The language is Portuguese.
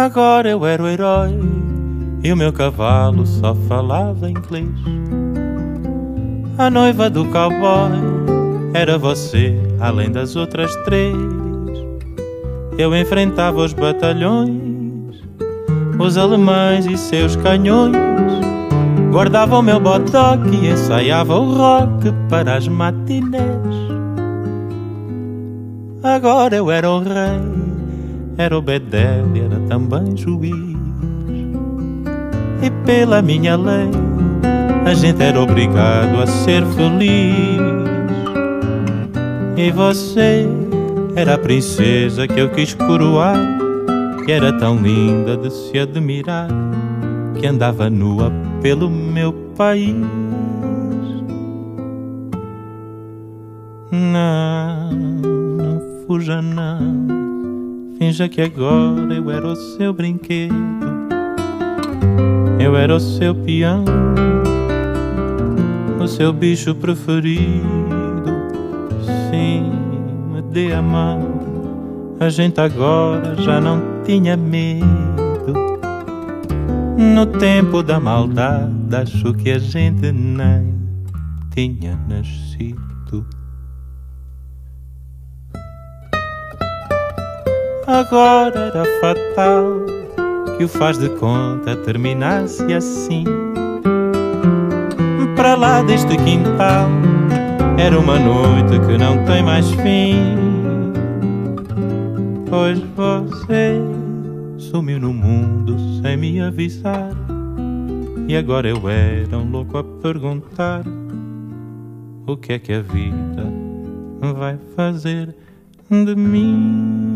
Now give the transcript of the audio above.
Agora eu era o herói e o meu cavalo só falava inglês. A noiva do cowboy era você, além das outras três. Eu enfrentava os batalhões, os alemães e seus canhões. Guardava o meu bodoque e ensaiava o rock para as matinés. Agora eu era o rei, era o bedel e era também juiz. E pela minha lei a gente era obrigado a ser feliz. E você era a princesa que eu quis coroar, que era tão linda de se admirar, que andava nua pelo meu país. Não fuja não, finja que agora eu era o seu brinquedo. Eu era o seu peão, o seu bicho preferido. Sim, me dê a mão, a gente agora já não tinha medo. No tempo da maldade acho que a gente nem tinha nascido. Agora era fatal que o faz de conta terminasse assim. Para lá deste quintal era uma noite que não tem mais fim. Pois você sumiu no mundo sem me avisar, e agora eu era um louco a perguntar: o que é que a vida vai fazer de mim?